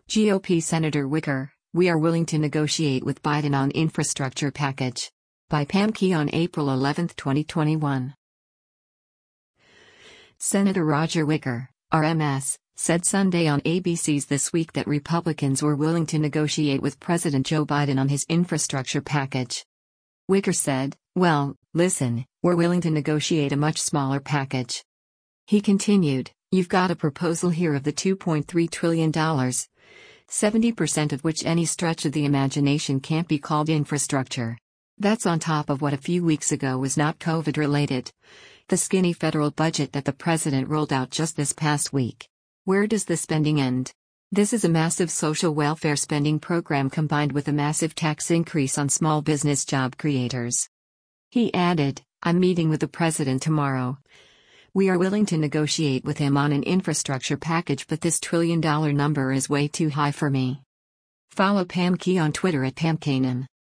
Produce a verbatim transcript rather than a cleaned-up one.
G O P Senator Wicker, we are willing to negotiate with Biden on infrastructure package. By Pam Key on April eleventh, twenty twenty-one. Senator Roger Wicker, R M S, said Sunday on A B C's This Week that Republicans were willing to negotiate with President Joe Biden on his infrastructure package. Wicker said, "Well, listen, we're willing to negotiate a much smaller package." He continued, "You've got a proposal here of the two point three trillion dollars, seventy percent of which any stretch of the imagination can't be called infrastructure. That's on top of what a few weeks ago was not COVID-related. The skinny federal budget that the president rolled out just this past week. Where does the spending end? This is a massive social welfare spending program combined with a massive tax increase on small business job creators." He added, "I'm meeting with the president tomorrow. We are willing to negotiate with him on an infrastructure package, but this trillion dollar number is way too high for me." Follow Pam Key on Twitter at Pam Kanan.